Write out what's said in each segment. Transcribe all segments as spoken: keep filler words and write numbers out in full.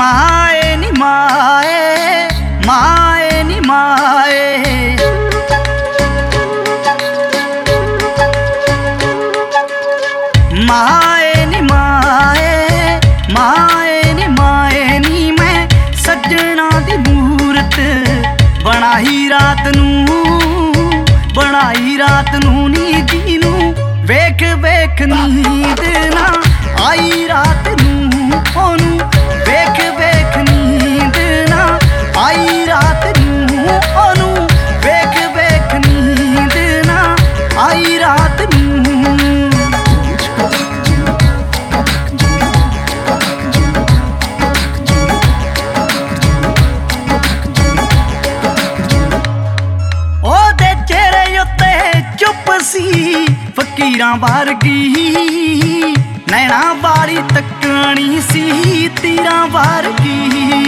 माए नी माए, माए नी माए। माए नी माए, माए नी माए नी मैं सज्जणा दी मूरत बनाई रात नू, बनाई रात नू नी जीनू वेख वेख नींद ना आई रात नू ओनू वेख वेख नींद ना आई रात नू ओनू वेख वेख नींद ना आई रात नू। ओदे चेहरे उत्ते चुप सी फकीरां वर्गी, नैना वाली तकनी सी तीरां वर्गी।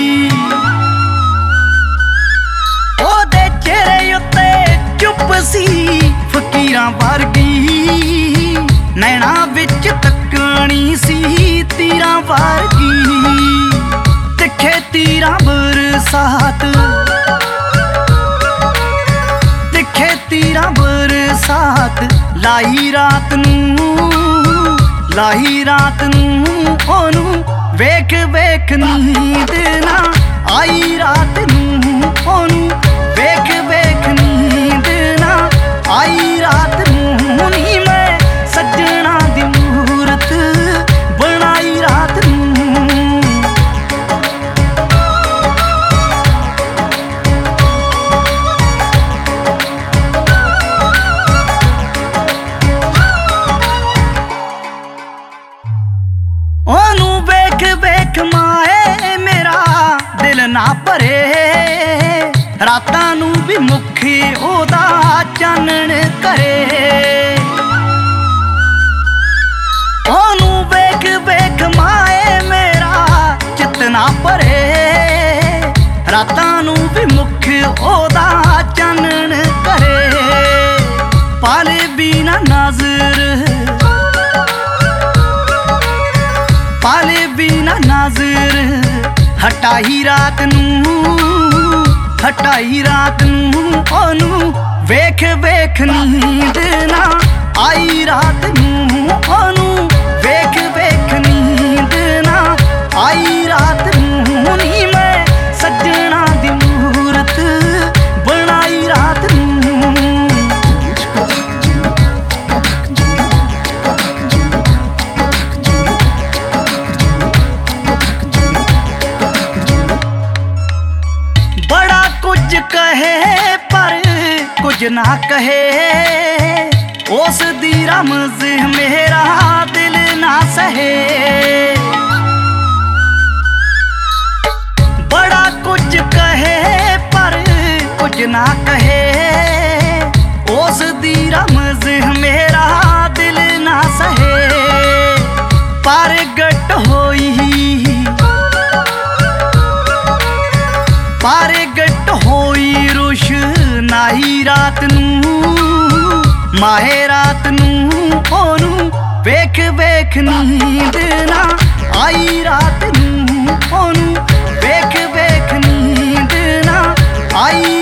ओदे चेहरे उत्ते चुप सी फकीरां वर्गी, नैना विच तकनी सी तीरां वर्गी। तिखे तीरां बरसात, तिखे तीरां बरसात लाई रात नू, लाई रात नू ओनू वेख वेख नींद ना आई रात नू ओनू वेख वेख नींद ना आई रात नू नी मैं सज्जणा दी मूरत बनाई रात नू। ओनू वेख वेख माए मेरा दिल ना भरे, रातां नू भी मुखे ओदा चानण करे। ओनू वेख वेख माए मेरा चित ना भरे, रातां नू भी मुखे ओदा चानण करे। पाले बिना नजर, पाले बिना नजर हटाई रात नू, हटाई रात नू ओनू वेख वेख नींद ना आई रात नू ओनू वेख वेख नींद ना आई रात नू नी मैं सज्जणा दी मूरत बनाई रात नू। बड़ा कुछ कहे पर कुछ ना कहे, उस दी रमज़ मेरा दिल ना सहे। बड़ा कुछ कहे पर कुछ ना कहे, उस दी रमज़ मेरा दिल ना सहे। परगट होई, परगट होई रोशनाई रात नू, माहे रात नू ओनू वेख वेख नींद ना आई रात नू ओनू वेख वेख नींद ना आई